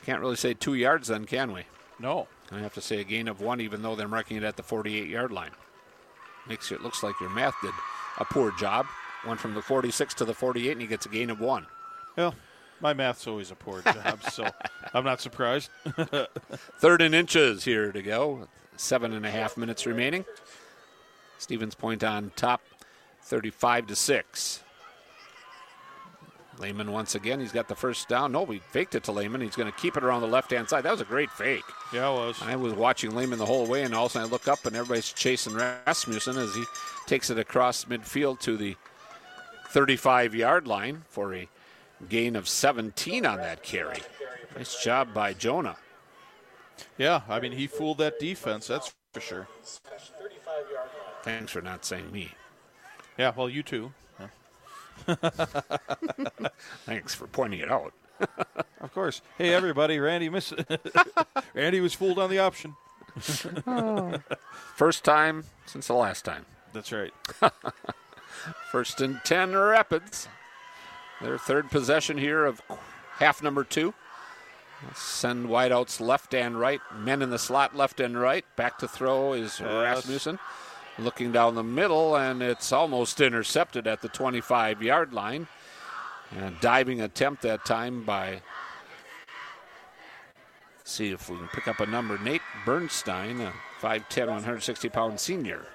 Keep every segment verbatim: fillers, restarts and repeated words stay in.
Can't really say two yards then, can we? No. I have to say a gain of one, even though they're marking it at the forty-eight-yard line. Makes it looks like your math did a poor job. Went from the forty-six to the forty-eight, and he gets a gain of one. Well, my math's always a poor job, so I'm not surprised. Third and inches here to go. Seven and a half minutes remaining. Stevens Point on top, thirty-five to six. Lehman once again, he's got the first down. No, we faked it to Lehman. He's going to keep it around the left-hand side. That was a great fake. Yeah, it was. I was watching Lehman the whole way, and all of a sudden I look up, and everybody's chasing Rasmussen as he takes it across midfield to the thirty-five-yard line for a gain of seventeen on that carry. Nice job by Jonah. Yeah, I mean, he fooled that defense, that's for sure. Thanks for not saying me. Yeah, well, you too. Thanks for pointing it out. Of course. Hey, everybody, Randy missed Randy was fooled on the option. First time since the last time. That's right. First and ten Rapids. Their third possession here of half number two. Send wideouts left and right. Men in the slot left and right. Back to throw is Yes. Rasmussen. Looking down the middle, and it's almost intercepted at the twenty-five-yard line. And a diving attempt that time by, let's see if we can pick up a number, Nate Bernstein, a five ten, one hundred sixty pound senior.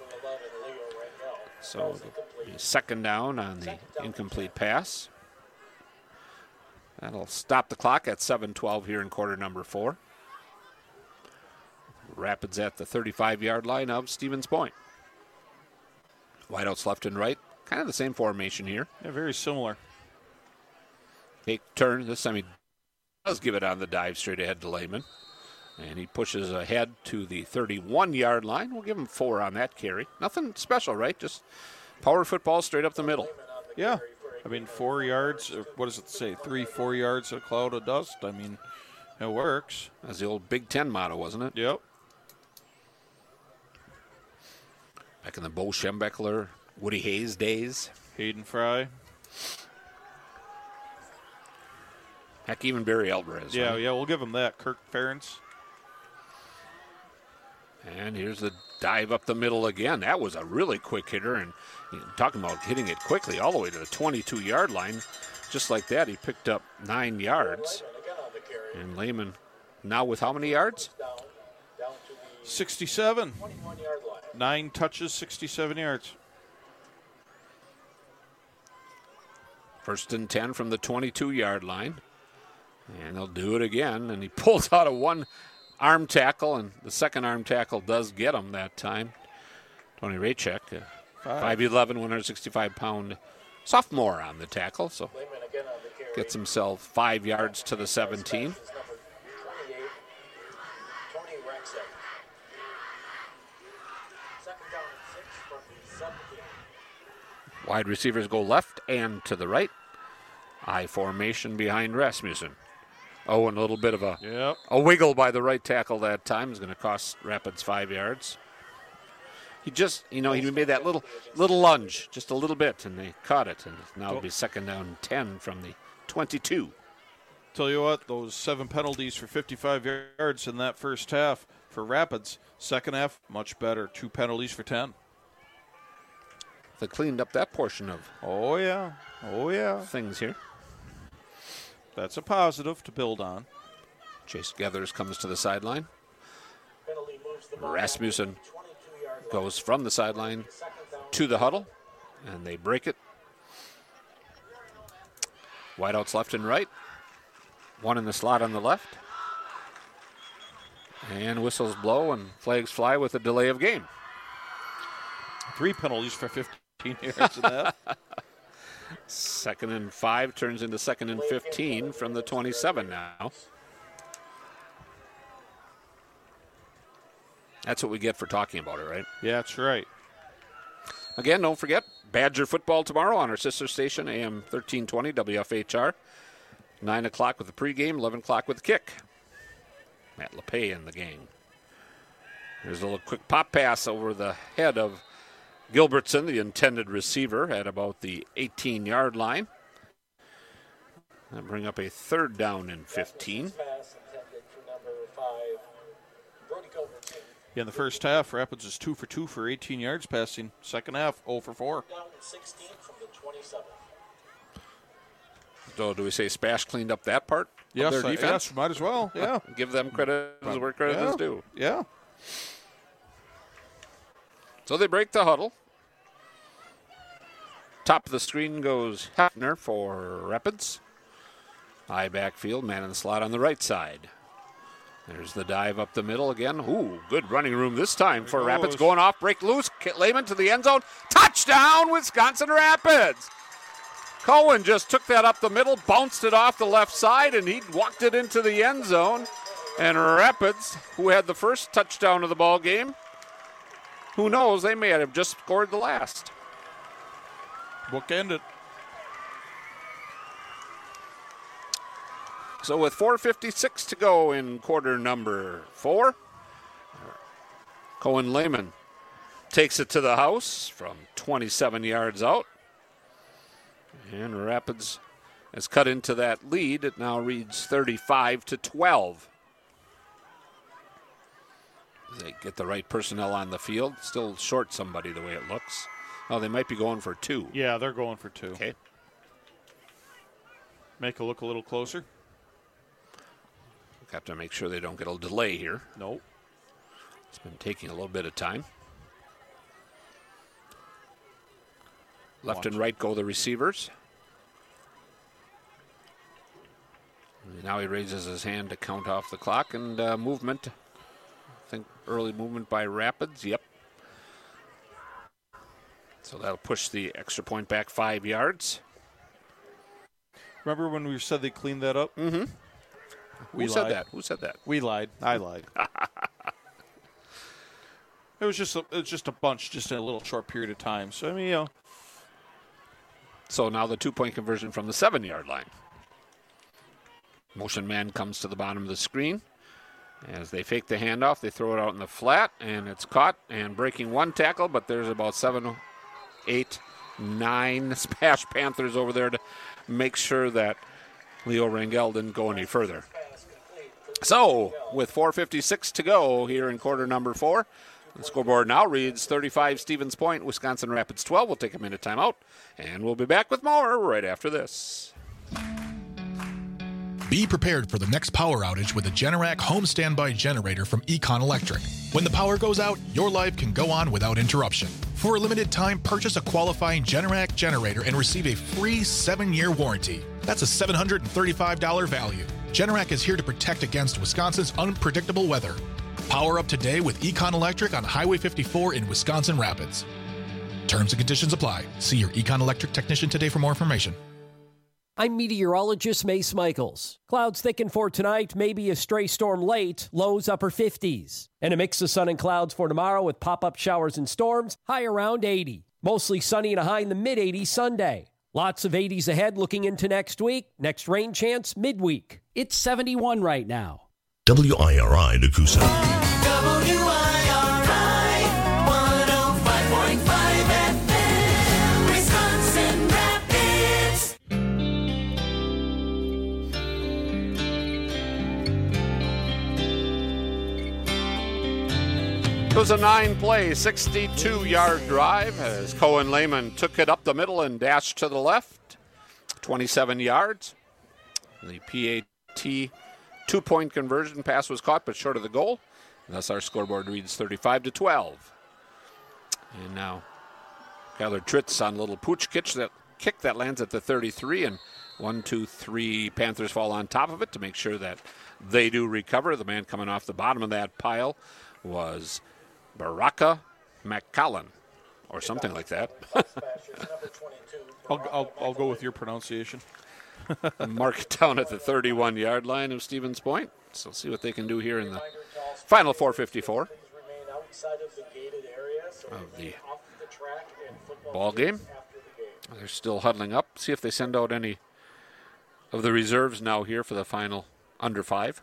So the second down on the incomplete pass. That'll stop the clock at seven twelve here in quarter number four. Rapids at the thirty-five-yard line of Stevens Point. Wideouts left and right. Kind of the same formation here. Yeah, very similar. Take turn. This time he does give it on the dive straight ahead to Lehman. And he pushes ahead to the thirty-one-yard line. We'll give him four on that carry. Nothing special, right? Just power football straight up the middle. Yeah. I mean, four yards, or what does it say? Three, four yards, a cloud of dust. I mean, it works. That's the old Big Ten motto, wasn't it? Yep. Back in the Bo Schembechler, Woody Hayes days. Hayden Fry. Heck, even Barry Alvarez. Yeah, right? yeah, we'll give him that. Kirk Ferentz. And here's the dive up the middle again. That was a really quick hitter, and you know, talking about hitting it quickly all the way to the twenty-two-yard line. Just like that, he picked up nine yards. And Lehman now with how many yards? sixty-seven. Nine touches, sixty-seven yards. First and ten from the twenty-two-yard line. And they'll do it again. And he pulls out a one arm tackle, and the second arm tackle does get him that time. Tony Raychek, five eleven, one hundred sixty-five pound sophomore on the tackle. So gets himself five yards to the seventeen. Wide receivers go left and to the right. I formation behind Rasmussen. Oh, and a little bit of a, Yep. a wiggle by the right tackle that time is going to cost Rapids five yards. He just, you know, he made that little little lunge, just a little bit, and they caught it. And now it'll be second down ten from the twenty-two. Tell you what, those seven penalties for fifty-five yards in that first half for Rapids. Second half, much better. Two penalties for ten. They cleaned up that portion of Oh, yeah. Oh, yeah. things here. That's a positive to build on. Chase Gathers comes to the sideline. Rasmussen goes from the sideline to the huddle, and they break it. Wideouts left and right. One in the slot on the left. And whistles blow and flags fly with a delay of game. Three penalties for fifteen yards in that. Second and five turns into second and fifteen from the twenty-seven now. That's what we get for talking about it, right? Yeah, that's right. Again, don't forget, Badger football tomorrow on our sister station, A M thirteen twenty W F H R. nine o'clock with the pregame, eleven o'clock with the kick. Matt LePay and the gang. There's a little quick pop pass over the head of Gilbertson, the intended receiver, at about the eighteen-yard line. That'll bring up a third down and fifteen. In the first half, Rapids is two for two for eighteen yards passing. Second half, zero for four. So do we say Spash cleaned up that part yes, of their I, defense? yes, might as well. Yeah. Give them credit where credit yeah. is due. Yeah. So they break the huddle. Top of the screen goes Hefner for Rapids. High backfield, man in the slot on the right side. There's the dive up the middle again. Ooh, good running room this time for Rapids. Going off, break loose. Lehman to the end zone. Touchdown, Wisconsin Rapids. Cohen just took that up the middle, bounced it off the left side, and he walked it into the end zone. And Rapids, who had the first touchdown of the ball game, who knows, they may have just scored the last. Bookend it. So with four fifty-six to go in quarter number four, Cohen Lehman takes it to the house from twenty-seven yards out. And Rapids has cut into that lead. It now reads thirty-five to twelve. They get the right personnel on the field. Still short somebody the way it looks. Oh, they might be going for two. Yeah, they're going for two. Okay. Make it look a little closer. Have to make sure they don't get a delay here. Nope. It's been taking a little bit of time. Left Watch. and right go the receivers. And now he raises his hand to count off the clock and uh, movement. I think early movement by Rapids. Yep. So that'll push the extra point back five yards. Remember when we said they cleaned that up? Mm-hmm. We Who said lied. that? Who said that? We lied. I lied. It was just a, it was just a bunch, just in a little short period of time. So I mean, you know. So now the two-point conversion from the seven-yard line. Motion man comes to the bottom of the screen. As they fake the handoff, they throw it out in the flat, and it's caught and breaking one tackle, but there's about seven, eight, nine Spash Panthers over there to make sure that Leo Rangel didn't go any further. So, with four fifty-six to go here in quarter number four, the scoreboard now reads thirty-five Stevens Point, Wisconsin Rapids twelve. We'll take a minute timeout, and we'll be back with more right after this. Be prepared for the next power outage with a Generac home standby generator from Econ Electric. When the power goes out, your life can go on without interruption. For a limited time, purchase a qualifying Generac generator and receive a free seven-year warranty. That's a seven hundred thirty-five dollars value. Generac is here to protect against Wisconsin's unpredictable weather. Power up today with Econ Electric on Highway fifty-four in Wisconsin Rapids. Terms and conditions apply. See your Econ Electric technician today for more information. I'm meteorologist Mace Michaels. Clouds thicken for tonight, maybe a stray storm late, lows upper fifties. And a mix of sun and clouds for tomorrow with pop-up showers and storms, high around eighty. Mostly sunny and a high in the mid-eighties Sunday. Lots of eighties ahead looking into next week. Next rain chance midweek. It's seventy-one right now. W I R I Nakusa. W I R I one oh five point five F M, Wisconsin Rapids. It was a nine-play, sixty-two-yard drive as Cohen Lehman took it up the middle and dashed to the left. twenty-seven yards. The P A T two-point conversion pass was caught, but short of the goal. Thus, our scoreboard reads thirty-five to twelve. And now, Kyler Tritz on a little pooch kick that, kick that lands at the thirty-three, and one, two, three Panthers fall on top of it to make sure that they do recover. The man coming off the bottom of that pile was Baraka McCallan, or something like that. I'll, I'll, I'll go with your pronunciation. Mark it down at the thirty-one-yard line of Stevens Point. So see what they can do here in the final four fifty-four of the ball game. They're still huddling up. See if they send out any of the reserves now here for the final under five.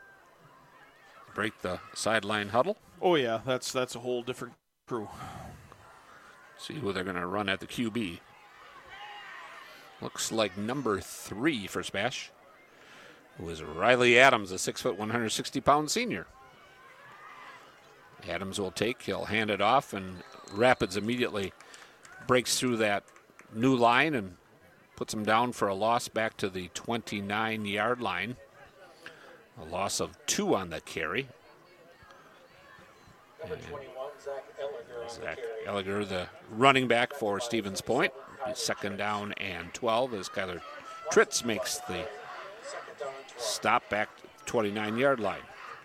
Break the sideline huddle. Oh, yeah, that's that's a whole different crew. See who they're going to run at the Q B. Looks like number three for Spash, who is Riley Adams, a six foot, one hundred sixty pound senior. Adams will take, he'll hand it off, and Rapids immediately breaks through that new line and puts them down for a loss back to the twenty-nine-yard line. A loss of two on the carry. And Zach Elliger, the running back for Stevens Point. Second down and twelve as Kyler Tritz makes the stop back to the twenty-nine-yard line.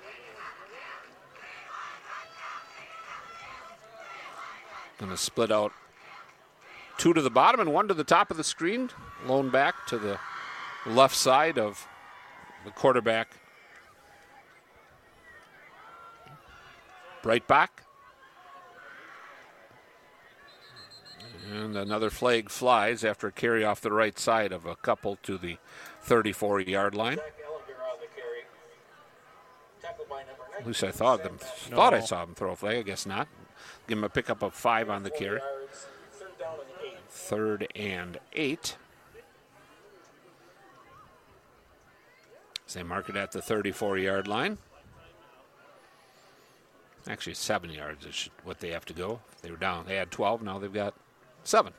Going to split out two to the bottom and one to the top of the screen. Lone back to the left side of the quarterback. Breitbach. And another flag flies after a carry off the right side of a couple to the thirty-four-yard line. At least I thought them No. thought I saw them throw a flag. I guess not. Give him a pickup of five on the carry. Third and eight. So they mark it at the thirty-four-yard line. Actually, seven yards is what they have to go. They were down. They had twelve. Now they've got seven.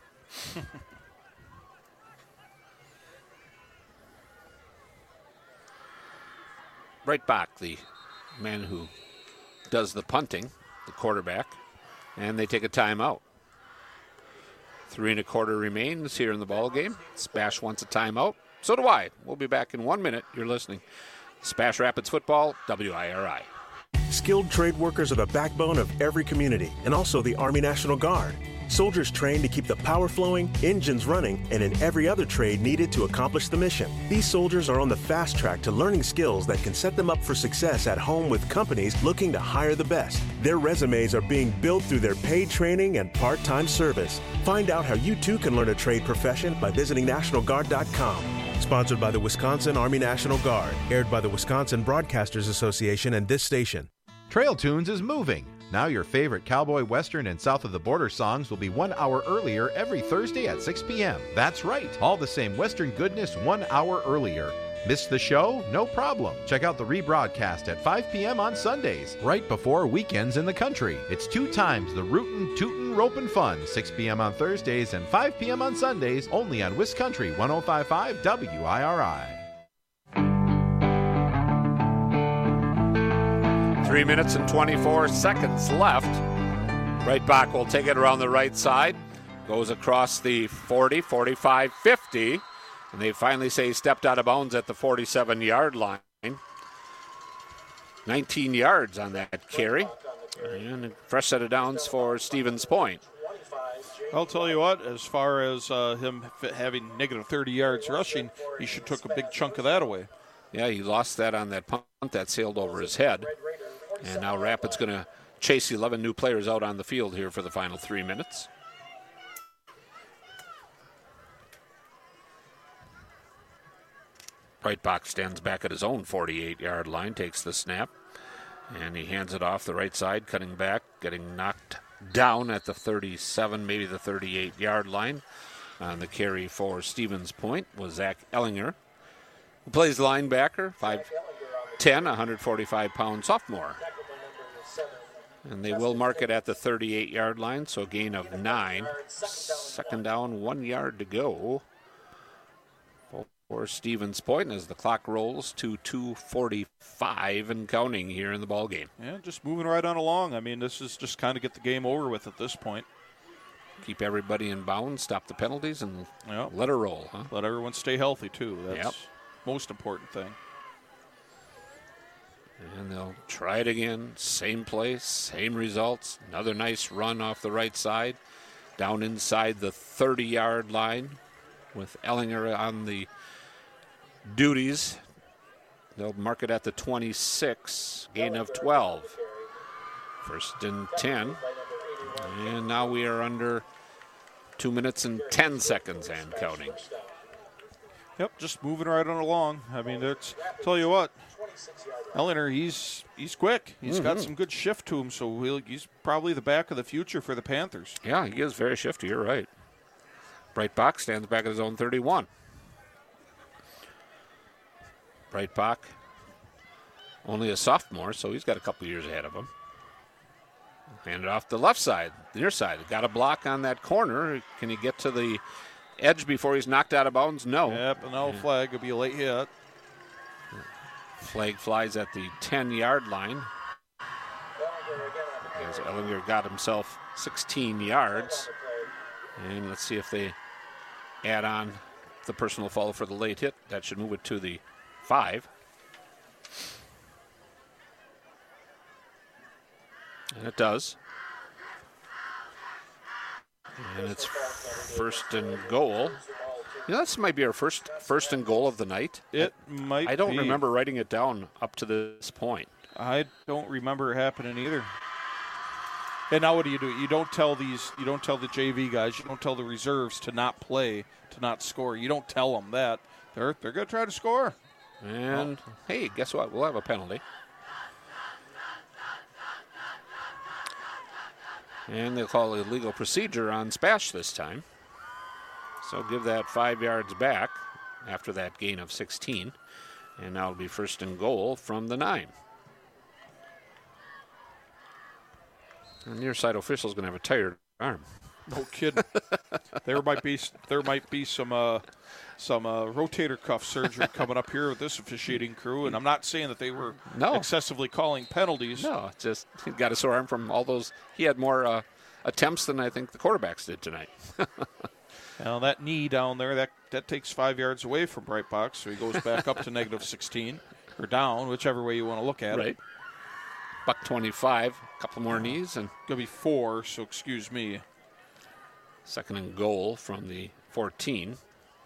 Breitbach, the man who does the punting, the quarterback, and they take a timeout. Three and a quarter remains here in the ball game. Spash wants a timeout. So do I. We'll be back in one minute. You're listening. Spash Rapids Football, W I R I. Skilled trade workers are the backbone of every community and also the Army National Guard. Soldiers trained to keep the power flowing, engines running, and in every other trade needed to accomplish the mission. These soldiers are on the fast track to learning skills that can set them up for success at home with companies looking to hire the best. Their resumes are being built through their paid training and part-time service. Find out how you too can learn a trade profession by visiting national guard dot com. Sponsored by the Wisconsin Army National Guard. Aired by the Wisconsin Broadcasters Association and this station. Trail Tunes is moving. Now your favorite cowboy, western, and south of the border songs will be one hour earlier every Thursday at six p.m. That's right, all the same western goodness one hour earlier. Missed the show? No problem. Check out the rebroadcast at five p.m. on Sundays, right before weekends in the country. It's two times the rootin', tootin', ropin' fun, six p.m. on Thursdays and five p.m. on Sundays, only on Wiscountry one oh five point five W I R I. Three minutes and twenty-four seconds left. Breitbach will take it around the right side. Goes across the forty, forty-five, fifty. And they finally say he stepped out of bounds at the forty-seven-yard line. nineteen yards on that carry. And a fresh set of downs for Stevens Point. I'll tell you what, as far as uh, him f- having negative thirty yards rushing, he should took a big chunk of that away. Yeah, he lost that on that punt that sailed over his head. And now Rapids going to chase eleven new players out on the field here for the final three minutes. Breitbach stands back at his own forty-eight-yard line, takes the snap, and he hands it off the right side, cutting back, getting knocked down at the thirty-seven, maybe the thirty-eight-yard line. On the carry for Stevens Point was Zach Ellinger, who plays linebacker, five ten, one hundred forty-five pound sophomore. And they will mark it at the thirty-eight-yard line, so a gain of nine. Second down, one yard to go for Stevens Point as the clock rolls to two forty-five and counting here in the ball game. Yeah, just moving right on along. I mean, this is just kind of get the game over with at this point. Keep everybody in bounds, stop the penalties, and Yep. let her roll, huh? Let everyone stay healthy, too. That's Yep. most important thing. And they'll try it again. Same place, same results. Another nice run off the right side. Down inside the thirty-yard line with Ellinger on the duties. They'll mark it at the twenty-six. Gain of twelve. First and ten. And now we are under two minutes and ten seconds and counting. Yep, just moving right on along. I mean, it's tell you what, Ellinger, he's he's quick. He's got some good shift to him, so he'll, he's probably the back of the future for the Panthers. Yeah, he is very shifty. You're right. Breitbach stands back at his own thirty-one. Breitbach, only a sophomore, so he's got a couple years ahead of him. Hand it off the left side, the near side. Got a block on that corner. Can he get to the edge before he's knocked out of bounds? No. Yep, and no flag. It'll be a late hit. Flag flies at the ten-yard line. As Ellinger got himself sixteen yards. And let's see if they add on the personal foul for the late hit. That should move it to the five. And it does. And it's first and goal. You know, this might be our first first and goal of the night. It might I don't be. remember writing it down up to this point. I don't remember it happening either. And now what do you do? You don't tell these, you don't tell the J V guys, you don't tell the reserves to not play, to not score. You don't tell them that. They're they're going to try to score. And, oh. hey, guess what? We'll have a penalty. And they'll call illegal procedure on Spash this time. So give that five yards back after that gain of sixteen. And now it'll be first and goal from the nine. The near side official is going to have a tired arm. No kidding. there might be there might be some uh, some uh, rotator cuff surgery coming up here with this officiating crew, and I'm not saying that they were no. excessively calling penalties. No, it's just he got a sore arm from all those. He had more uh, attempts than I think the quarterbacks did tonight. Now that knee down there, that that takes five yards away from Bright Box, so he goes back up to negative sixteen or down, whichever way you want to look at right. it. Buck twenty-five, a couple more knees, and gonna be four. So excuse me. Second and goal from the fourteen.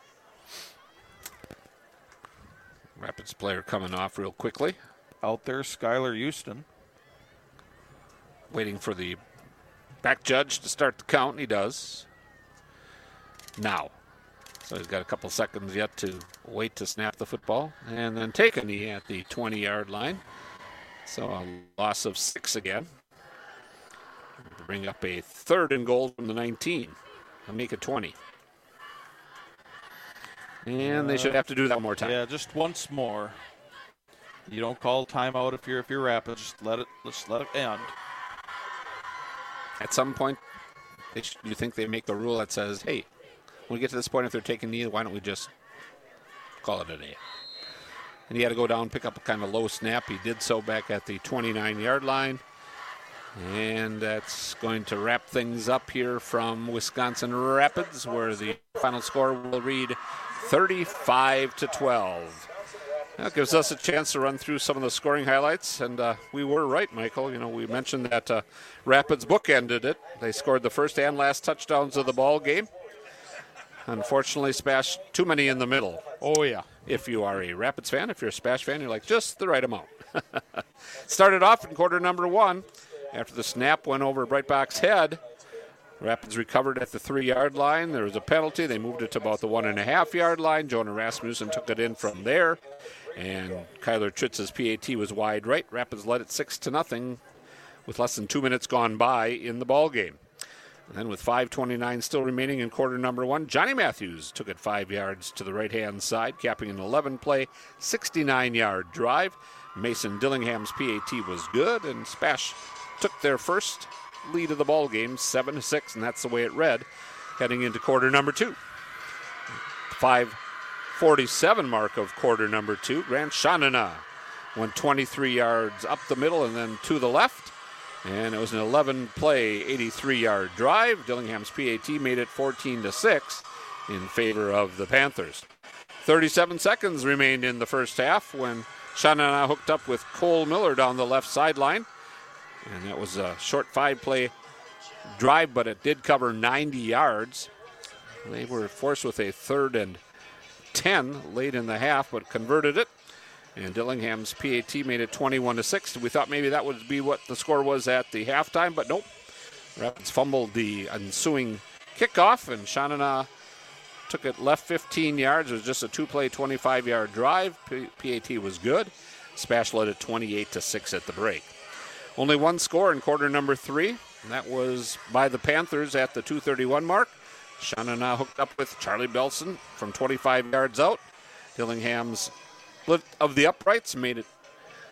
Rapids player coming off real quickly. Out there, Skylar Houston. Waiting for the back judge to start the count, and he does. Now. So he's got a couple seconds yet to wait to snap the football. And then take a knee at the twenty-yard line. So a loss of six again. Bring up a third and goal from the nineteen. And make it twenty. And they should have to do that one more time. Yeah, just once more. You don't call timeout if you're if you're Rapids. Just let it let's let it end. At some point, they should, you think they make a rule that says, hey, when we get to this point, if they're taking knee, why don't we just call it a day? And he had to go down, pick up a kind of low snap. He did so back at the twenty-nine-yard line. And that's going to wrap things up here from Wisconsin Rapids, where the final score will read thirty-five to twelve. That gives us a chance to run through some of the scoring highlights, and uh, we were right, Michael. You know, we mentioned that uh, Rapids bookended it. They scored the first and last touchdowns of the ball game. Unfortunately, Spash too many in the middle. Oh yeah. If you are a Rapids fan, if you're a Spash fan, you're like just the right amount. Started off in quarter number one. After the snap went over Breitbach's head, Rapids recovered at the three-yard line. There was a penalty. They moved it to about the one-and-a-half-yard line. Jonah Rasmussen took it in from there. And Kyler Tritz's P A T was wide right. Rapids led it six to nothing with less than two minutes gone by in the ball game. And then with five twenty-nine still remaining in quarter number one, Johnny Matthews took it five yards to the right-hand side, capping an eleven-play, sixty-nine-yard drive. Mason Dillingham's P A T was good, and Spash took their first lead of the ball game, seven to six, and that's the way it read heading into quarter number two. five forty-seven mark of quarter number two. Grant Shanana went twenty-three yards up the middle and then to the left. And it was an eleven-play, eighty-three-yard drive. Dillingham's P A T made it fourteen to six in favor of the Panthers. thirty-seven seconds remained in the first half when Shanana hooked up with Cole Miller down the left sideline. And that was a short five-play drive, but it did cover ninety yards. They were forced with a third and ten late in the half, but converted it. And Dillingham's P A T made it twenty-one to six. We thought maybe that would be what the score was at the halftime, but nope. Rapids fumbled the ensuing kickoff, and Shanana took it left fifteen yards. It was just a two-play, twenty-five-yard drive. P A T was good. Spash led it twenty-eight to six at the break. Only one score in quarter number three, and that was by the Panthers at the two thirty-one mark. Shanana hooked up with Charlie Belson from twenty-five yards out. Dillingham's split of the uprights made it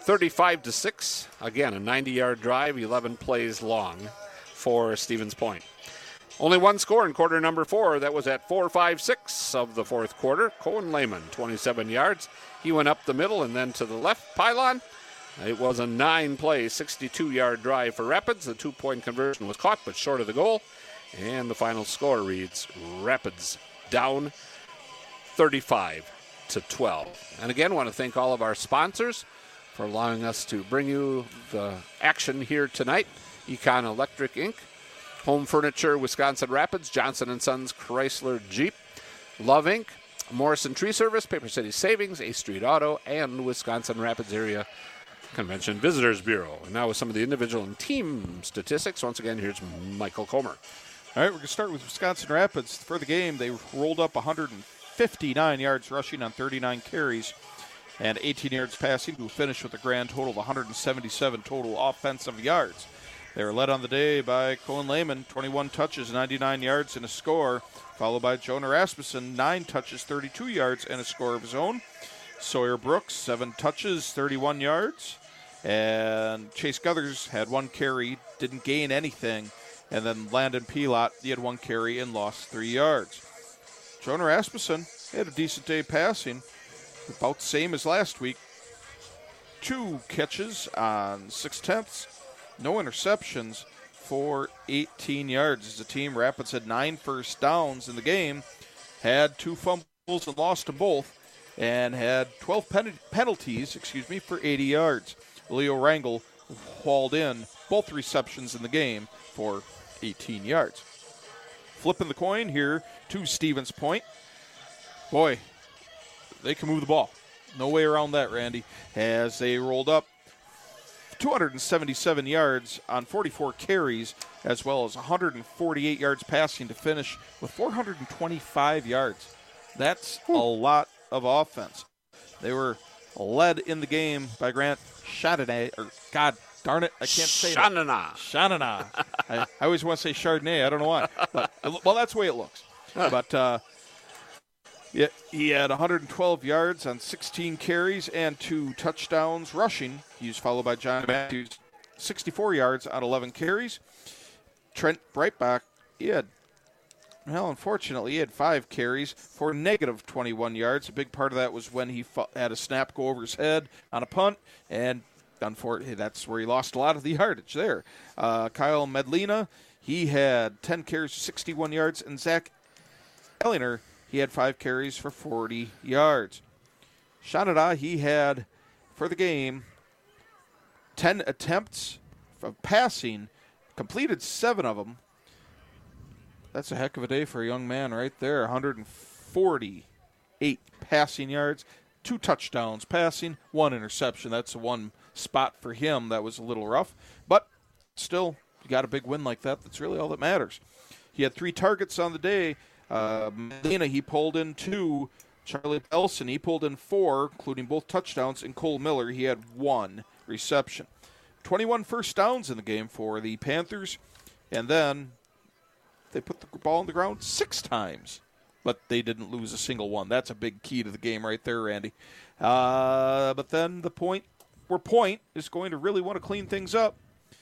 thirty-five to six. Again, a ninety-yard drive, eleven plays long for Stevens Point. Only one score in quarter number four. That was at four five six of the fourth quarter. Cohen Lehman, twenty-seven yards. He went up the middle and then to the left pylon. It was a nine-play, sixty-two-yard drive for Rapids. The two-point conversion was caught, but short of the goal. And the final score reads Rapids down thirty-five to twelve. And again, want to thank all of our sponsors for allowing us to bring you the action here tonight. Econ Electric Incorporated, Home Furniture, Wisconsin Rapids, Johnson and Sons Chrysler Jeep, Love Incorporated, Morrison Tree Service, Paper City Savings, A Street Auto, and Wisconsin Rapids Area Convention Visitors Bureau. And now with some of the individual and team statistics, once again, here's Michael Comer. All right, we're going to start with Wisconsin Rapids. For the game, they rolled up one hundred fifty-nine yards rushing on thirty-nine carries and eighteen yards passing to finish with a grand total of one hundred seventy-seven total offensive yards. They were led on the day by Cohen Lehman, twenty-one touches, ninety-nine yards, and a score, followed by Jonah Rasmussen, nine touches, thirty-two yards, and a score of his own. Sawyer Brooks, seven touches, thirty-one yards. And Chase Guthers had one carry, didn't gain anything. And then Landon Pilot, he had one carry and lost three yards. Jonah Rasmussen had a decent day passing, about the same as last week. Two catches on six tenths, no interceptions for eighteen yards. As a team, Rapids had nine first downs in the game, had two fumbles and lost them both, and had twelve pen- penalties, excuse me, for eighty yards. Leo Rangel hauled in both receptions in the game for eighteen yards. Flipping the coin here to Stevens Point. Boy, they can move the ball. No way around that, Randy. As they rolled up two hundred seventy-seven yards on forty-four carries, as well as one hundred forty-eight yards passing to finish with four hundred twenty-five yards. That's a lot of offense. They were led in the game by Grant Chardonnay, or God darn it, I can't say that. Shanana. Shanana. I, I always want to say Chardonnay. I don't know why. But, well, that's the way it looks. But uh, yeah, he had one hundred twelve yards on sixteen carries and two touchdowns rushing. He was followed by John Matthews, sixty-four yards on eleven carries. Trent Breitbach, he had, well, unfortunately, he had five carries for negative twenty-one yards. A big part of that was when he fought, had a snap go over his head on a punt, and unfortunately, that's where he lost a lot of the yardage there. Uh, Kyle Medlina, he had ten carries for sixty-one yards, and Zach Ellinger, he had five carries for forty yards. Shanada, he had, for the game, ten attempts of passing, completed seven of them. That's a heck of a day for a young man right there. one hundred forty-eight passing yards, two touchdowns passing, one interception. That's the one spot for him that was a little rough. But still, you got a big win like that. That's really all that matters. He had three targets on the day. Uh, Medina, he pulled in two. Charlie Elson, he pulled in four, including both touchdowns. And Cole Miller, he had one reception. twenty-one first downs in the game for the Panthers. And then they put the ball on the ground six times. But they didn't lose a single one. That's a big key to the game right there, Randy. Uh, but then the point where Point is going to really want to clean things up.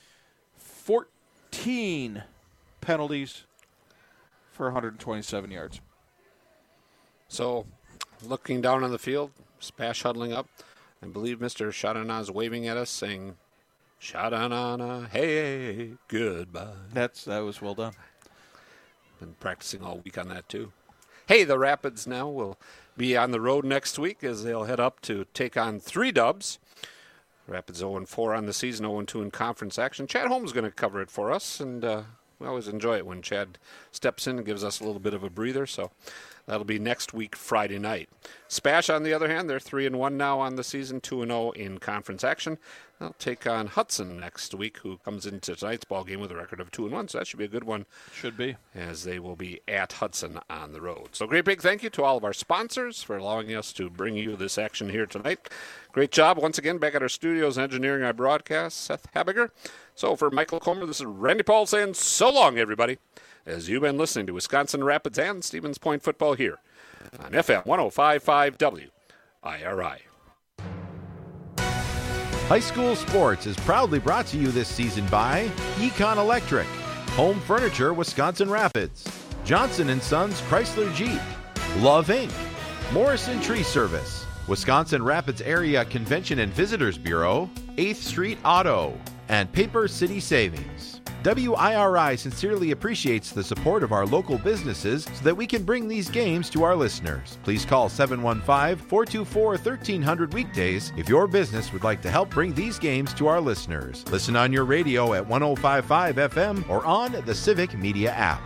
fourteen penalties for one hundred twenty-seven yards. So, looking down on the field, Spash huddling up. I believe Mister Shadana is waving at us, saying, Shadana, hey, goodbye. That's That was well done. Been practicing all week on that, too. Hey, the Rapids now will be on the road next week as they'll head up to take on three Dubs. Rapids oh and four on the season, oh and two in conference action. Chad Holmes is going to cover it for us, and uh, we always enjoy it when Chad steps in and gives us a little bit of a breather, so that'll be next week, Friday night. Spash, on the other hand, they're three and one now on the season, two and oh in conference action. They'll take on Hudson next week, who comes into tonight's ball game with a record of two and one, so that should be a good one. Should be. As they will be at Hudson on the road. So great big thank you to all of our sponsors for allowing us to bring you this action here tonight. Great job once again back at our studios engineering our broadcast, Seth Habiger. So for Michael Comer, this is Randy Paul saying so long, everybody, as you've been listening to Wisconsin Rapids and Stevens Point football here on F M one oh five point five W I R I. High School Sports is proudly brought to you this season by Econ Electric, Home Furniture Wisconsin Rapids, Johnson and Sons Chrysler Jeep, Love Incorporated, Morrison Tree Service, Wisconsin Rapids Area Convention and Visitors Bureau, eighth Street Auto, and Paper City Savings. W I R I sincerely appreciates the support of our local businesses so that we can bring these games to our listeners. Please call seven one five, four two four, one three zero zero weekdays if your business would like to help bring these games to our listeners. Listen on your radio at one oh five point five F M or on the Civic Media app.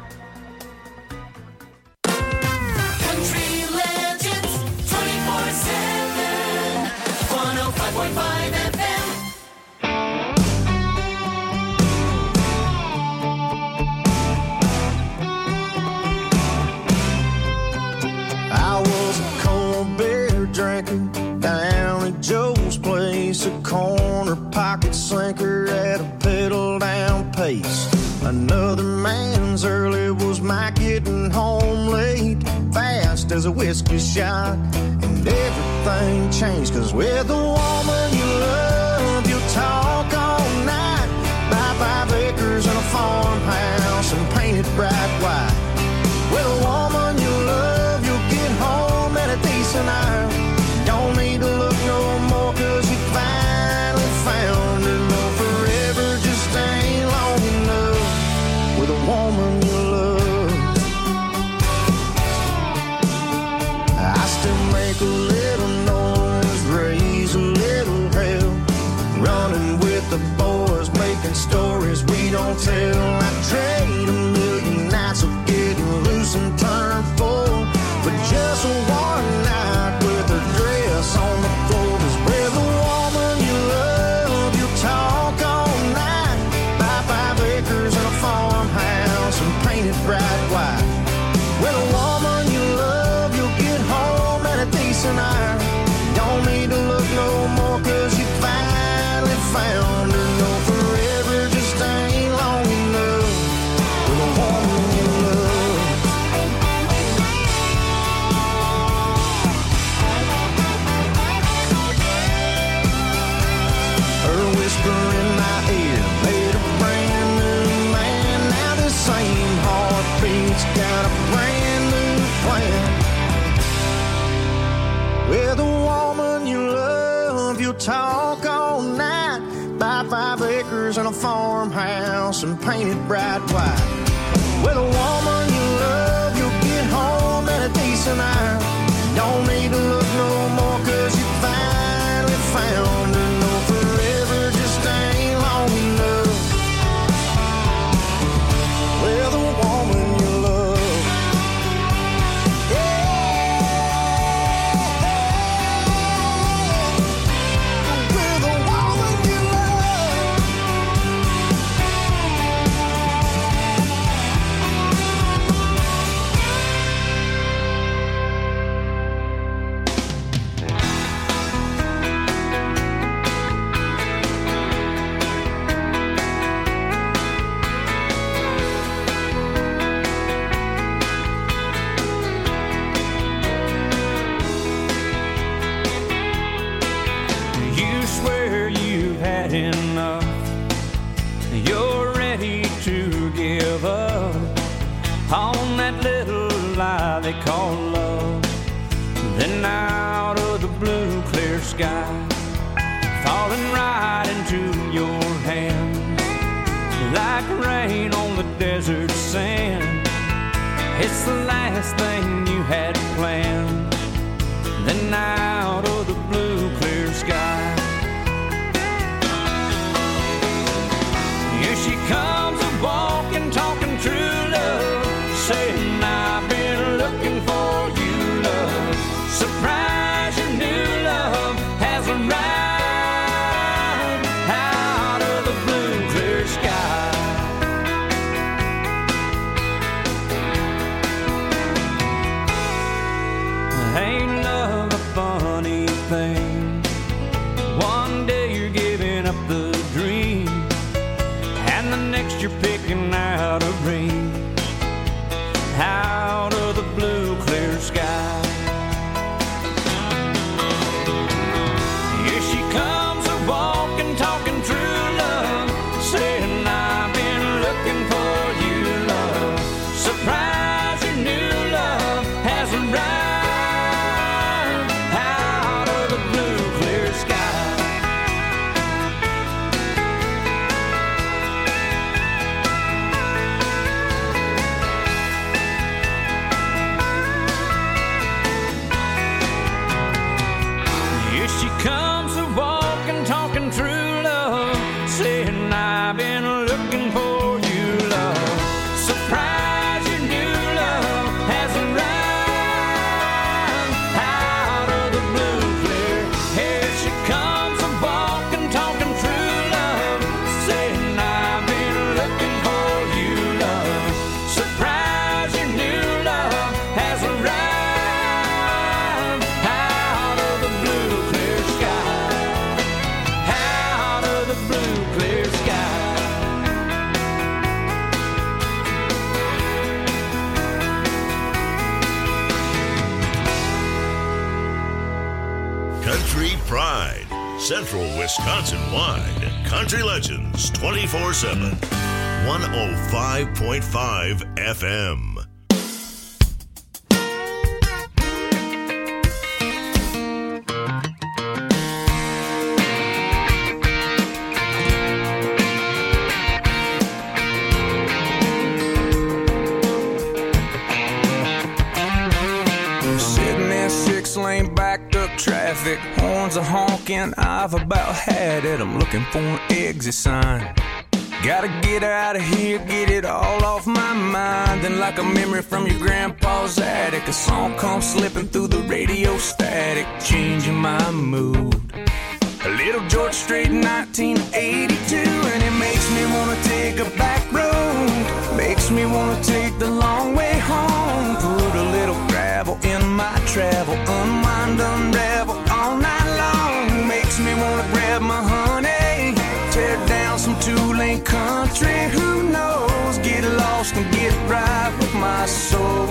Country Legends twenty-four seven, one oh five point five F M. I was a cold beer drinker down at Joe's place, a corner pocket sinker at a pedal down pace. Another man's early was my getting home late, fast as a whiskey shot, and everything changed, cause with the woman you love, you'll talk all night, buy five acres and a farmhouse and paint it bright white. With a woman you love, you'll get home at a decent hour. Don't need to look no more, cause you finally found her. No, forever just ain't long enough with a woman you love. I still make a little noise, raise a little hell, running with the boys, making stories we don't tell. I trade a million nights of getting loose and turn full for just one night with her dress on the floor. 'Cause with a woman you love, you talk all night, buy five acres and a farmhouse and paint it bright white. With a woman you love, you'll get home at a decent hour. Don't need to look no more, 'cause you finally found her. No, forever just ain't long enough with a woman you love. Her whisper in my ear made a brand new man. Now the same heartbeat's got a brand new plan. With a woman you love, you'll talk all night, buy five acres and a farmhouse and paint it bright white. With a woman you love, you'll get home at a decent hour. Don't need to look no more, 'cause you finally found her. No, forever just ain't long enough with a woman you love. With a woman you love. You swear you've had enough. You're ready to give up on that little lie they call love. Then out of the blue clear sky, falling right into your hand, like rain on the desert sand. It's the last thing you had planned. Then out of the blue clear sky, here she comes a walking, talking true love, saying I've been looking for you, love. Surprise, your new love has arrived out of the blue clear sky. Central Wisconsin-wide. Country Legends twenty-four seven. one oh five point five F M. Traffic, horns are honking, I've about had it. I'm looking for an exit sign. Gotta get out of here, get it all off my mind. Then like a memory from your grandpa's attic, a song comes slipping through the radio static, changing my mood. A little George Strait nineteen eighty-two, and it makes me wanna take a back road. Makes me wanna take the long way home. Put a little gravel in my travel, unwind, unravel all night long. Makes me wanna grab my honey, tear down some two-lane country. Who knows? Get lost and get right with my soul.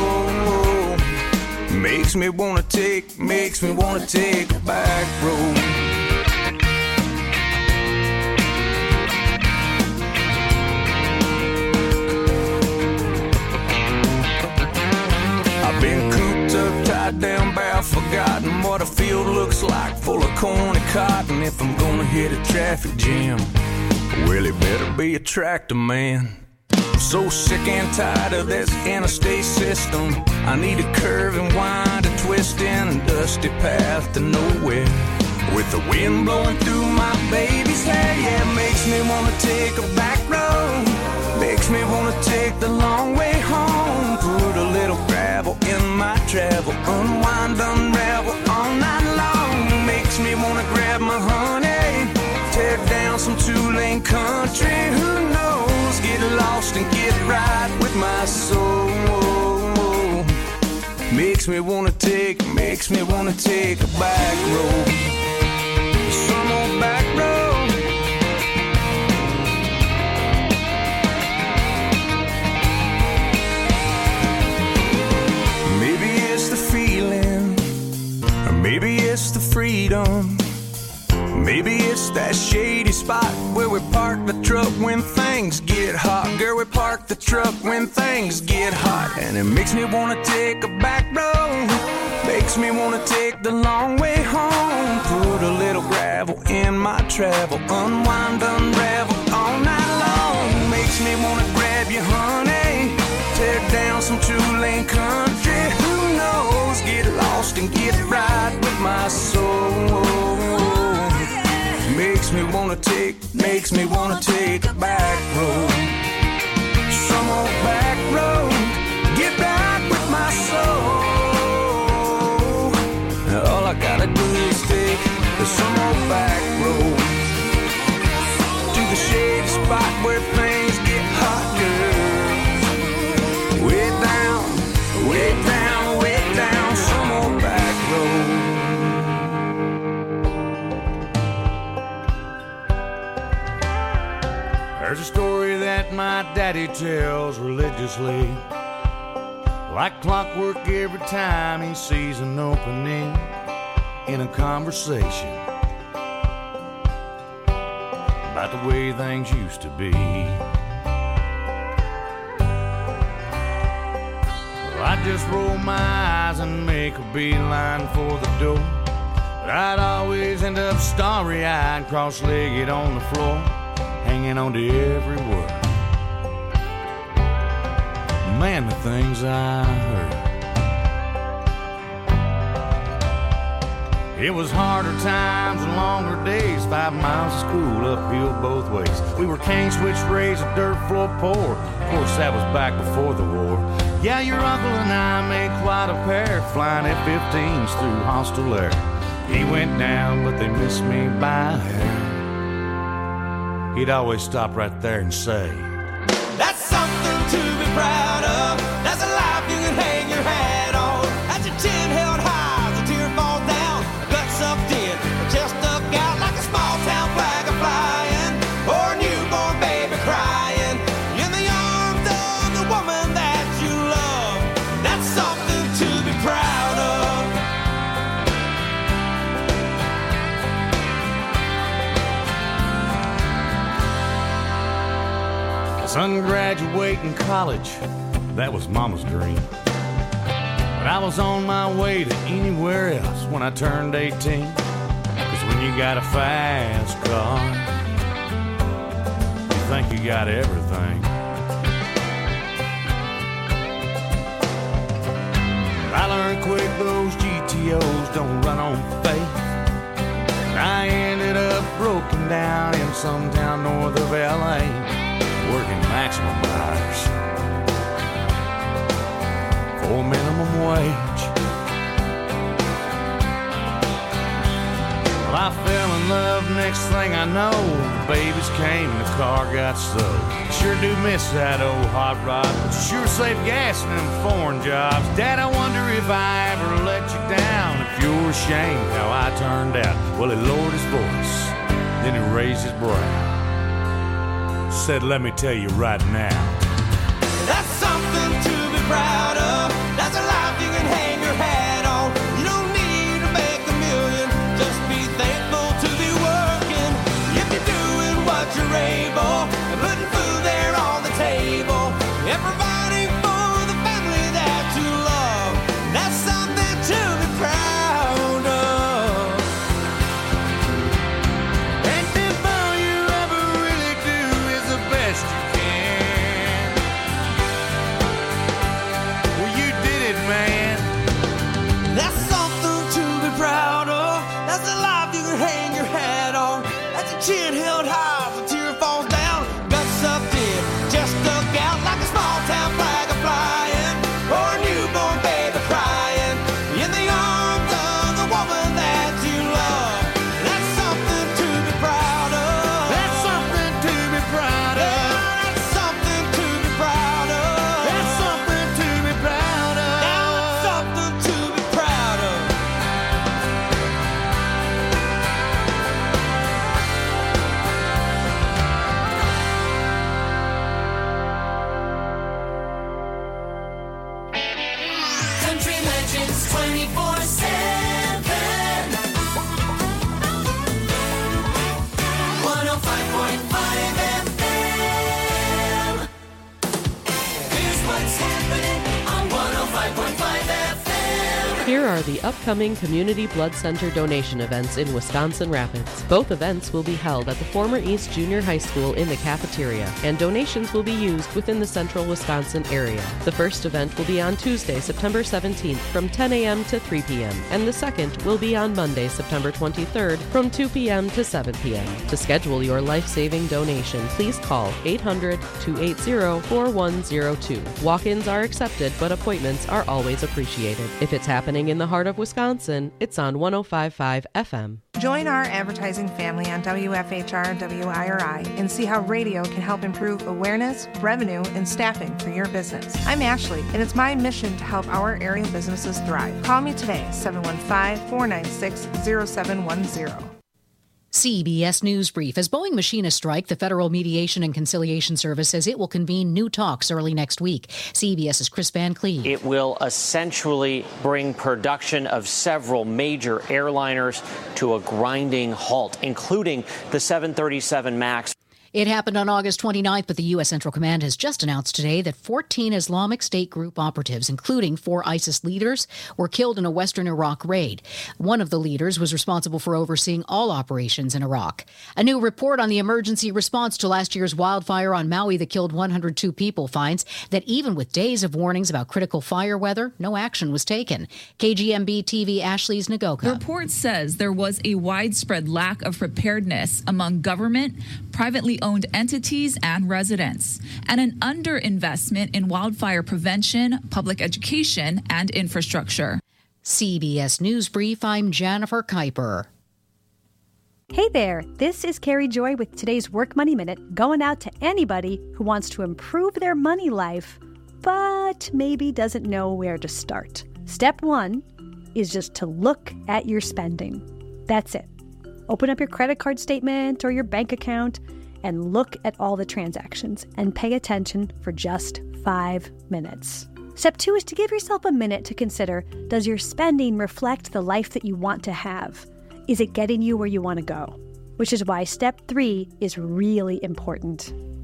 Makes me wanna take, makes me wanna take a back road. Been cooped up, tied down, bound, forgotten what a field looks like, full of corn and cotton. If I'm gonna hit a traffic jam, well, it better be a tractor man. I'm so sick and tired of this interstate system. I need a curve and wind, a twist in a dusty path to nowhere. With the wind blowing through my baby's hair, yeah, it makes me wanna take a back road. Makes me wanna take the long way home. Put a little gravel in my travel, unwind, unravel all night long. Makes me wanna grab my honey, tear down some two-lane country. Who knows? Get lost and get right with my soul. Makes me wanna take, makes me wanna take a back road. Some old back road. Maybe it's the freedom. Maybe it's that shady spot where we park the truck when things get hot. Girl, we park the truck when things get hot. And it makes me wanna take a back road. Makes me wanna take the long way home. Put a little gravel in my travel, unwind, unravel all night long. Makes me wanna grab you, honey, tear down some two-lane country. Who knows? Get lost and get right with my soul. Makes me wanna take, makes me wanna take a back road. Some old back road. Get right with my soul. All I gotta do is take some old back road to the shady spot where things get hot, girl. Way down, way down, way down, some old back road. There's a story that my daddy tells religiously, like clockwork every time he sees an opening in a conversation about the way things used to be. Well, I'd just roll my eyes and make a beeline for the door, but I'd always end up starry-eyed, cross-legged on the floor, hanging on to every word. Man, the things I heard. It was harder times and longer days, five miles of school uphill both ways. We were cane switch raised, a dirt floor poor. Of course, that was back before the war. Yeah, your uncle and I made quite a pair, flying F fifteens through hostile air. He went down, but they missed me by a hair. He'd always stop right there and say, "That's something to be proud of. That's a life you can hang your hat on. That's your chin held high as a tear falls down. A gut sucked in, a chest stuck out like a small town flag a flying, or a newborn baby crying in the arms of the woman that you love. That's something to be proud of." son graduating college, that was Mama's dream. But I was on my way to anywhere else when I turned eighteen. Cause when you got a fast car, you think you got everything. But I learned quick those G T Os don't run on faith. And I ended up broken down in some town north of L A, working maximum hours for minimum wage. Well, I fell in love, next thing I know, the babies came and the car got sold. Sure do miss that old hot rod, but sure save gas in them foreign jobs. Dad, I wonder if I ever let you down, if you're ashamed how I turned out. Well, he lowered his voice, then he raised his brow, said, let me tell you right now, That's something to be proud of. That's a life you can hang your hat on. You don't need to make a million. Just be thankful to be working. If you're doing what you're able and putting food there on the table and providing for the family that you love, that's something to be proud of. and if all you ever really do is the best you can, well, you did it, man. That's something to be proud of. That's a life you can hang your hat on. That's a chin held high as a tear falls down. Guts up deep, just stuck out like a small town flag a flying, or a newborn baby crying in the arms of the woman that you love. That's something to be proud of. That's something to be proud Yeah, of. that's something to be proud of. That's something to be proud of. Now that's something to be proud of. Country Legends twenty-four seven. one oh five point five F M. Here's what's happening on one oh five point five F M. Here are the upcoming Community Blood Center donation events in Wisconsin Rapids. Both events will be held at the former East Junior High School in the cafeteria, and donations will be used within the central Wisconsin area. The first event will be on Tuesday, September seventeenth from ten a.m. to three p.m., and the second will be on Monday, September twenty-third from two p.m. to seven p.m. To schedule your life-saving donation, please call eight hundred, two eight zero, four one zero two. Walk-ins are accepted, but appointments are always appreciated. If it's happening in the heart of Wisconsin, it's on one oh five point five F M. Join our advertising family on W F H R and W I R I and see how radio can help improve awareness, revenue, and staffing for your business. I'm Ashley, and it's my mission to help our area businesses thrive. Call me today, seven one five, four nine six, zero seven one zero. C B S News Brief. As Boeing machinists strike, the Federal Mediation and Conciliation Service says it will convene new talks early next week. CBS's Chris Van Cleve. It will essentially bring production of several major airliners to a grinding halt, including the seven thirty-seven MAX. It happened on August twenty-ninth, but the U S. Central Command has just announced today that fourteen Islamic State group operatives, including four ISIS leaders, were killed in a western Iraq raid. One of the leaders was responsible for overseeing all operations in Iraq. A new report on the emergency response to last year's wildfire on Maui that killed one hundred two people finds that even with days of warnings about critical fire weather, no action was taken. K G M B T V Ashley's Nagoka. The report says there was a widespread lack of preparedness among government, privately owned entities, and residents, and an underinvestment in wildfire prevention, public education, and infrastructure. C B S News Brief, I'm Jennifer Kuiper. Hey there, this is Carrie Joy with today's Work Money Minute, going out to anybody who wants to improve their money life, but maybe doesn't know where to start. Step one is just to look at your spending. That's it. Open up your credit card statement or your bank account and look at all the transactions and pay attention for just five minutes. Step two is to give yourself a minute to consider, does your spending reflect the life that you want to have? Is it getting you where you want to go? Which is why step three is really important.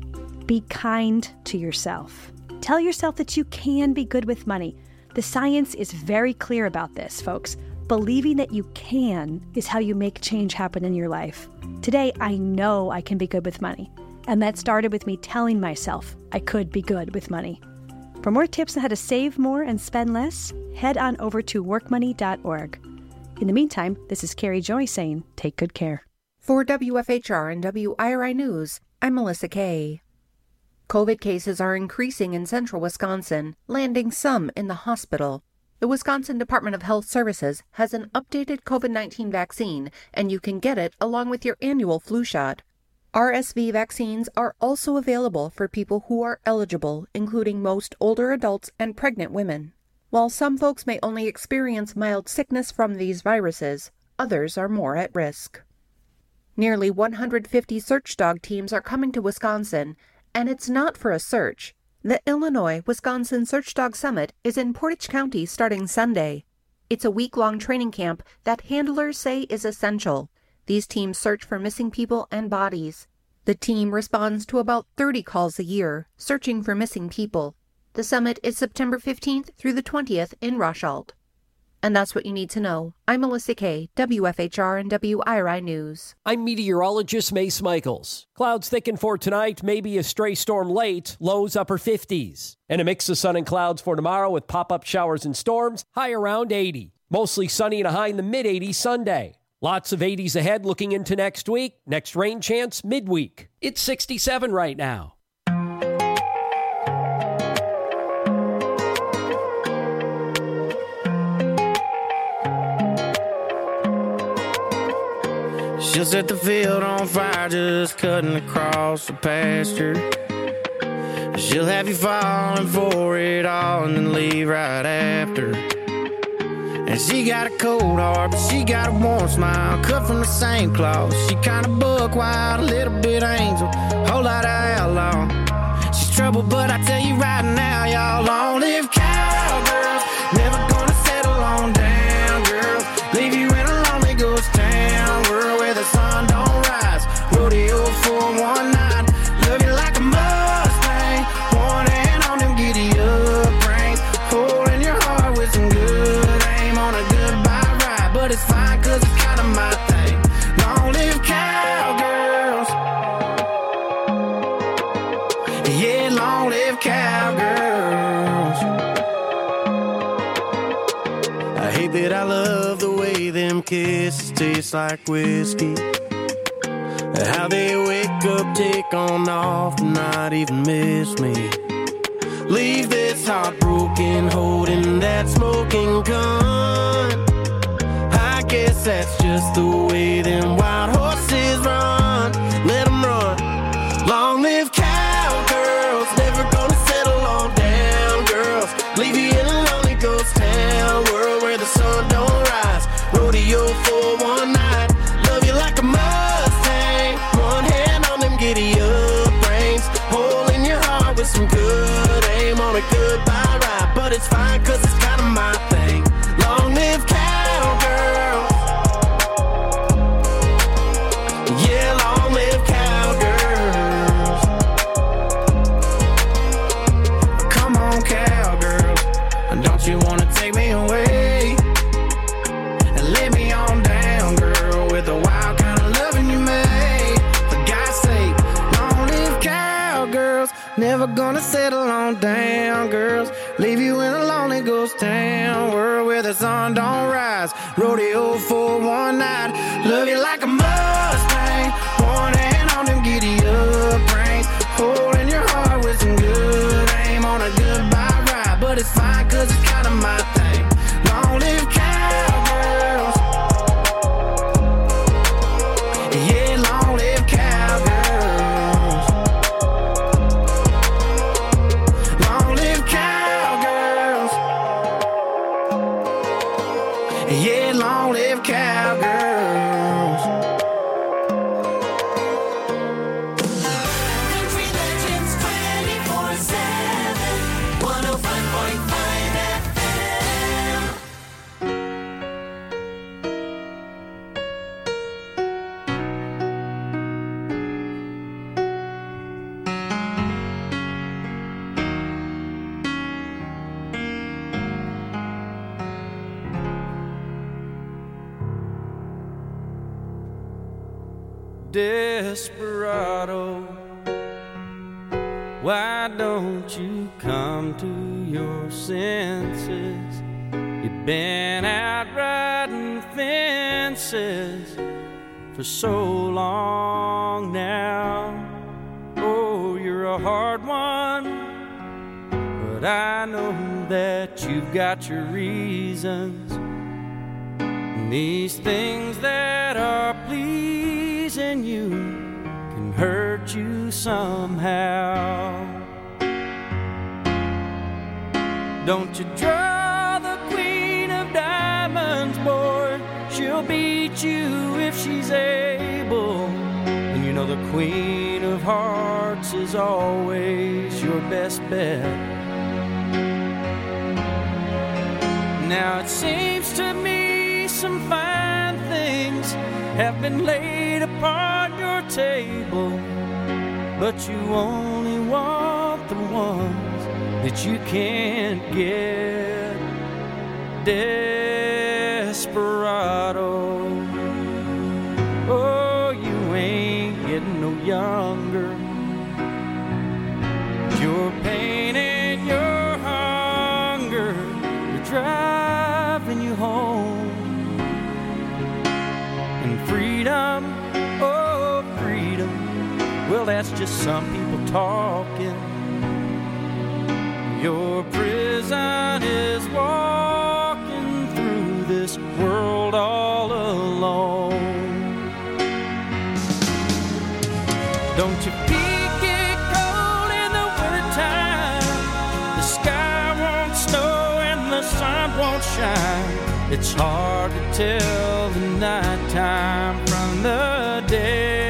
Be kind to yourself. Tell yourself that you can be good with money. The science is very clear about this, folks. Believing that you can is how you make change happen in your life. Today, I know I can be good with money. And that started with me telling myself I could be good with money. For more tips on how to save more and spend less, head on over to work money dot org. In the meantime, this is Carrie Joy saying, take good care. For W F H R and W I R I News, I'm Melissa Kay. COVID cases are increasing in central Wisconsin, landing some in the hospital. The Wisconsin Department of Health Services has an updated COVID nineteen vaccine, and you can get it along with your annual flu shot. R S V vaccines are also available for people who are eligible, including most older adults and pregnant women. While some folks may only experience mild sickness from these viruses, others are more at risk. Nearly one hundred fifty search dog teams are coming to Wisconsin, and it's not for a search. The Illinois-Wisconsin Search Dog Summit is in Portage County starting Sunday. It's a week-long training camp that handlers say is essential. These teams search for missing people and bodies. The team responds to about thirty calls a year, searching for missing people. The summit is September fifteenth through the twentieth in Rushalt. And that's what you need to know. I'm Melissa Kay, W F H R and W I R I News. I'm meteorologist Mace Michaels. Clouds thicken for tonight, maybe a stray storm late, lows upper fifties. And a mix of sun and clouds for tomorrow with pop-up showers and storms, high around eighty. Mostly sunny and a high in the mid-eighties Sunday. Lots of eighties ahead looking into next week. Next rain chance midweek. It's sixty-seven right now. She'll set the field on fire just cutting across the pasture. She'll have you falling for it all and then leave right after. And she got a cold heart, but she got a warm smile, cut from the same cloth. She kinda buck wild, a little bit angel, whole lot of outlaw. She's trouble, but I tell you right now, y'all, long live cowgirls. Never gonna settle on down, girls. Leave you in a lonely ghost town, world where the sun don't rise. Rodeo for one night, love you like a Mustang. One hand on them giddy up reins, hole in your heart with some good aim on a goodbye ride. But it's fine, cause it's kinda my thing. Long live cowgirls. Yeah, long live cowgirls. I hate that I love the way them kisses taste like whiskey. How they wake up, take on off, and not even miss me. Leave this heart broken, holding that smoking gun. I guess that's just the way them wild horses run. Let them run. Long live cowgirls, never gonna settle on down, girls. Leave you in a lonely ghost town, world where the sun don't rise. Rodeo for one night, love you like a Mustang. One hand on them giddy up reins, hole in your heart with some good aim on a goodbye ride. But it's fine, cause it's kinda my thing. Long live cowgirls. Yeah, long live cowgirls. Come on, cowgirls, don't you wanna take me away and lay me on down, girl, with the wild kind of loving you made. For God's sake, long live cowgirls. Never gonna settle on down, girls. Leave you in a lonely ghost town, world where the sun don't rise. Rodeo for one night, love you like a Mustang. One hand on them giddy up reins, hole in your heart with some good aim on a goodbye ride. But it's fine, cause it's kinda my thing. Long live cowgirls. Yeah, long live cowgirls. Long live cowgirls. Yeah, long live cowgirls. desperado, why don't you come to your senses? You've been out riding fences for so long now. Oh, you're a hard one, but I know that you've got your reasons. And these things that are pleasing you can hurt you somehow. Don't you draw the queen of diamonds, boy. She'll beat you if she's able. And you know the queen of hearts is always your best bet. Now it seems to me some fine things have been laid upon your table, but you only want the ones that you can't get. Desperado, oh, you ain't getting no younger. Your pain and your hunger are driving you home. And freedom, oh, freedom, well, that's just some people talking. Your prison is walking through this world all alone. Don't you peek it cold in the wintertime? The sky won't snow and the sun won't shine. It's hard to tell the nighttime from the day.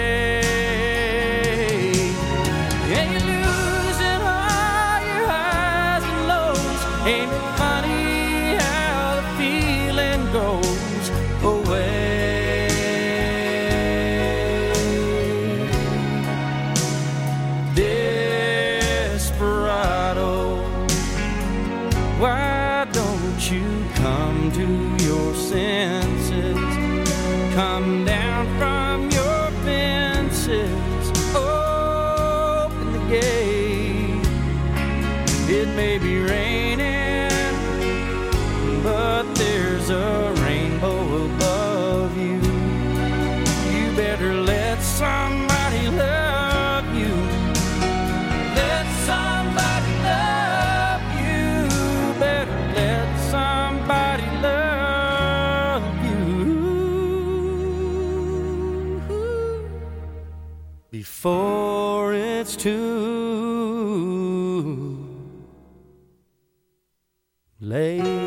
And you're losing all your highs and lows. Ain't it funny how the feeling goes away? Desperado, why don't you come to your senses? Come down from your fences, open the gate. It may be raining, but there's a rainbow above you. You better let somebody love you. Let somebody love you. Better let somebody love you before it's too late.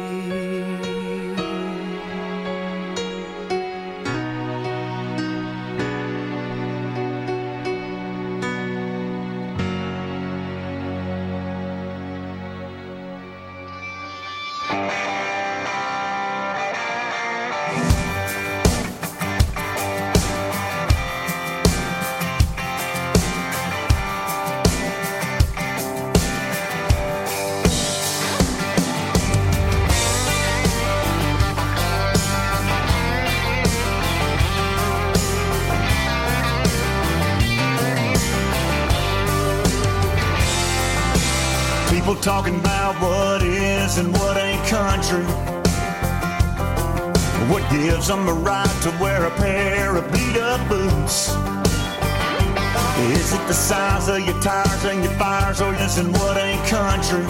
People talking about what is and what ain't country. What gives them the right to wear a pair of beat-up boots? Is it the size of your tires and your fires, or is it what ain't country?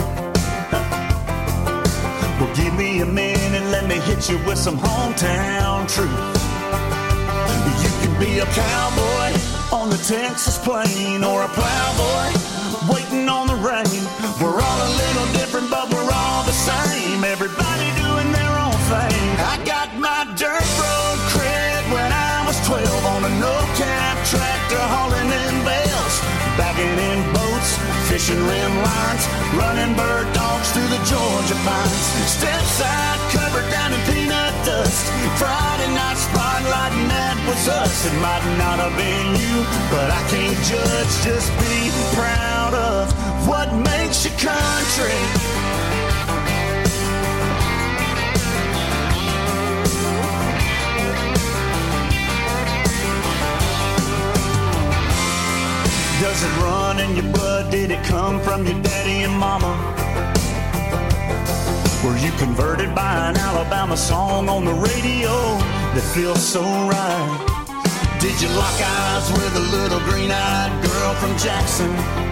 Well, give me a minute and let me hit you with some hometown truth. You can be a cowboy on the Texas plain, or a plowboy waiting on the rain. We're all a little different, but we're all the same. Everybody doing their own thing. I got my dirt road cred when I was twelve on a no-cap tractor hauling in bales, bagging in boats, fishing rim lines, running bird dogs through the Georgia pines. Step side covered down in peanut dust. Friday night spotlighting, that was us. It might not have been you, but I can't judge. Just be proud of what makes you country. Does it run in your blood? Did it come from your daddy and mama? Were you converted by an Alabama song on the radio that feels so right? Did you lock eyes with a little green-eyed girl from Jackson?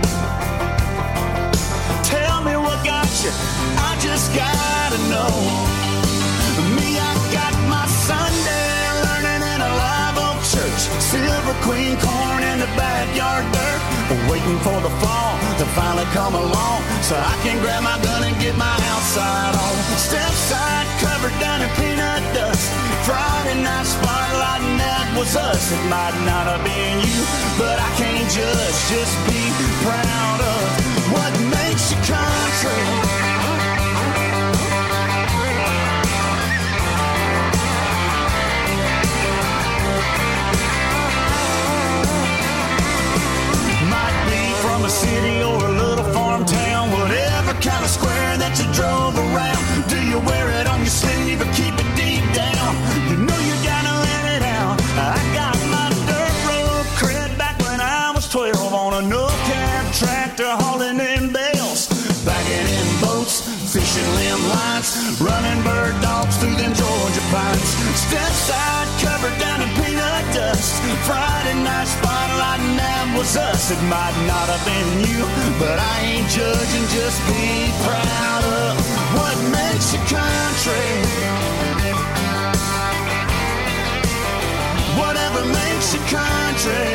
Tell me what got you, I just gotta know. Me, I got my Sunday learning in a live oak church. Silver Queen corn in the backyard dirt. Waiting for the fall to finally come along so I can grab my gun and get my outside on. Step side covered down in peanut dust. Friday night spotlight and that was us. It might not have been you, but I can't judge. Just be proud of what makes you country. From a city or a little farm town, whatever kind of square that you drove around. Do you wear it on your sleeve or keep it deep down? You know you gotta let it out. I got my dirt road cred back when I was twelve on a no-cab tractor hauling in bales, bagging in boats, fishing limb lines, running bird dogs through them Georgia pines. Step side covered down in peanut dust. Friday night spotlight and that was us. It might not have been you, but I ain't judging. Just be proud of what makes you country. Whatever makes you country.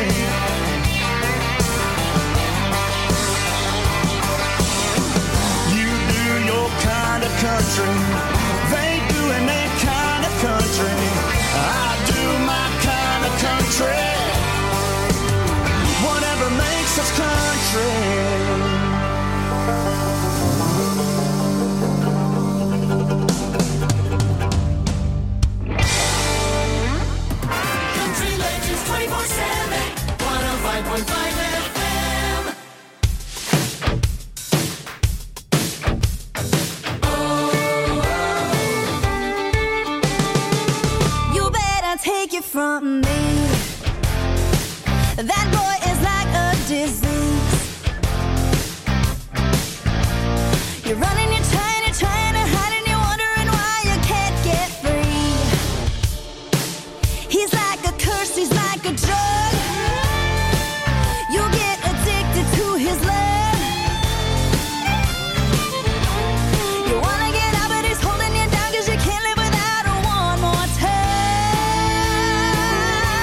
You do your kind of country. They doing their kind of country. I do my kind of country. Whatever makes us country. Country Legends twenty-four seven, one oh five point five F M. You better take it from me. That boy is like a disease. You're running, you're trying, you're trying to hide, and you're wondering why you can't get free. He's like a curse, he's like a drug. You get addicted to his love. You wanna get out, but he's holding you down, 'cause you can't live without her one more time.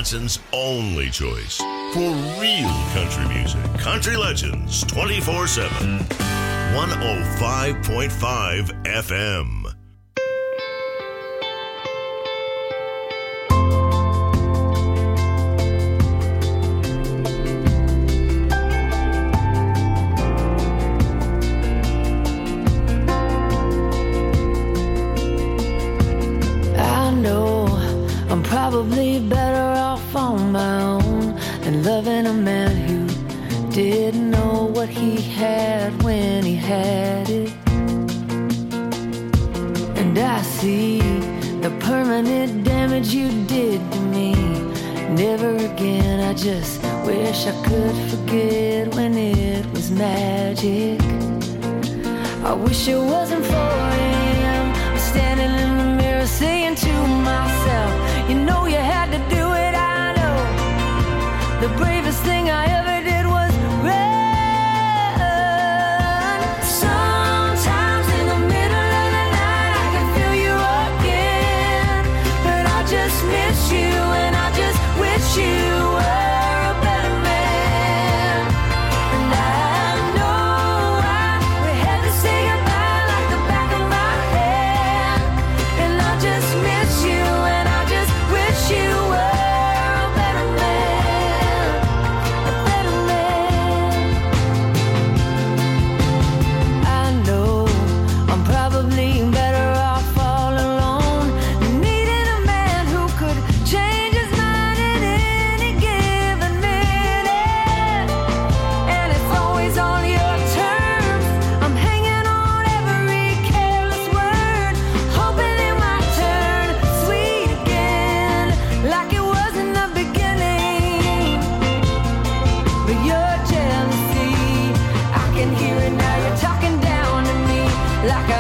Wisconsin's only choice for real country music. Country Legends twenty-four seven. one oh five point five F M. Probably better off on my own than loving a man who didn't know what he had when he had it. And I see the permanent damage you did to me. Never again, I just wish I could forget when it was magic. I wish it wasn't for him. I'm standing in the mirror saying to myself, you know you had to do it, I know. The bravest thing I ever did was run. Sometimes in the middle of the night I can feel you again. But I just miss you and I just wish you were a better man. And I know I, we had to say goodbye like the back of my hand. And I just miss you and I just wish you were a better man, a better man. I know I'm probably better off all alone, needing a man who could change his mind at any given minute. And it's always on your terms. I'm hanging on every careless word, hoping it might turn sweet again, like it was in the beginning. But your jealousy, I can hear it now. You're talking down to me like I